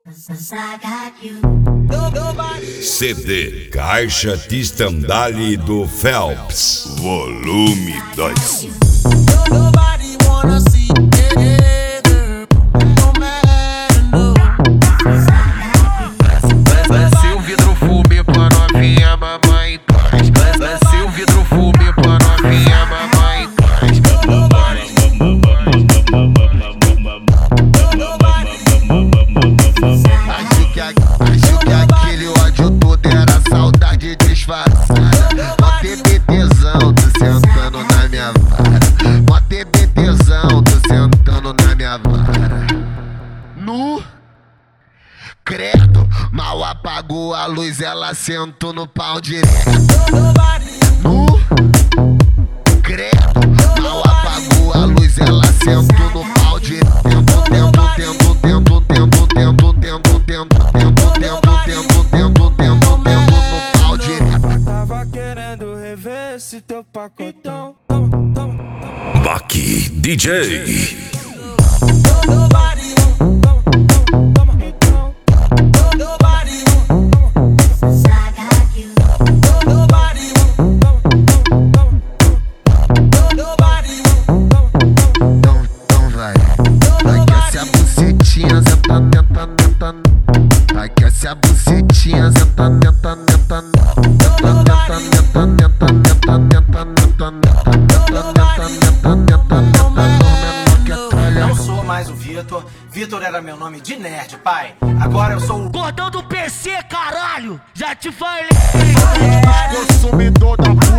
CD Caixa de Estandale do Phelps, volume 2. Lancei o vidro fumê pra novinha mamãe paz. Lancei o vidro fumê pra novinha mamãe paz. Acho que aquele ódio todo era saudade disfarçada. Mó TBTzão, tu sentando na minha vara. Mó TBTzão, tu sentando na minha vara. Nu credo, mal apagou a luz, ela sentou no pau direto. Nu credo, mal apagou a luz, ela sentou no pau direto. No pau direto. Tava querendo rever esse teu pacotão. Baki DJ. Aquece a bucetinha, senta, menta, menta, Não sou mais o Vitor. Vitor era meu nome de nerd, pai. Agora eu sou o Gordão do PC, caralho! Já te falei! consumidor da